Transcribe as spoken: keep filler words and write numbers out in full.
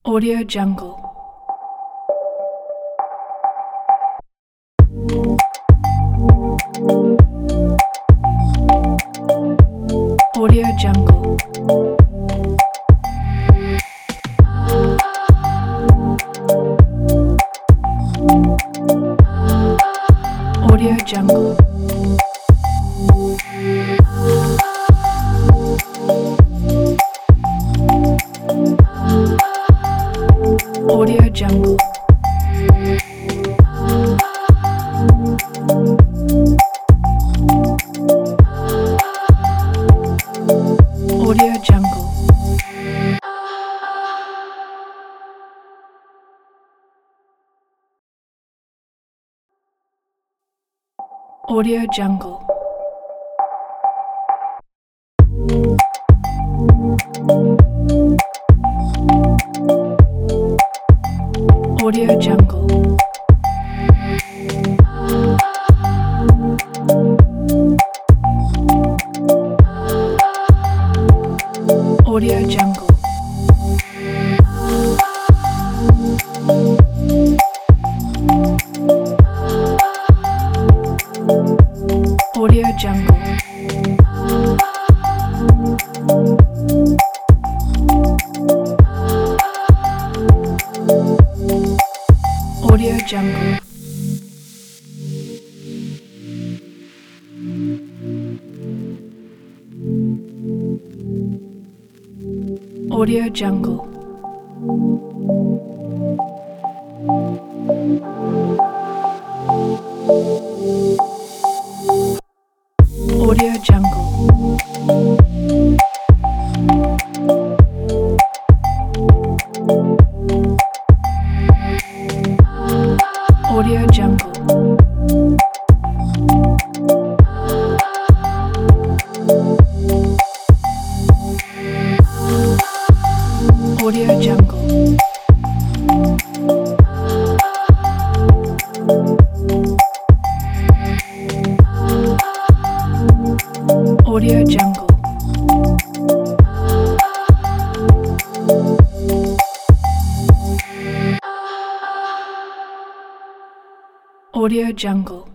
Audio Jungle. Audio Jungle. Audio Jungle. Audio Jungle. Audio Jungle. Audio Jungle. Audio Jungle. Audio Jungle. Audio Jungle. Audio Jungle. Audio Jungle. Audio Jungle. Audio Jungle. Audio Jungle. Audio Jungle. Audio Jungle.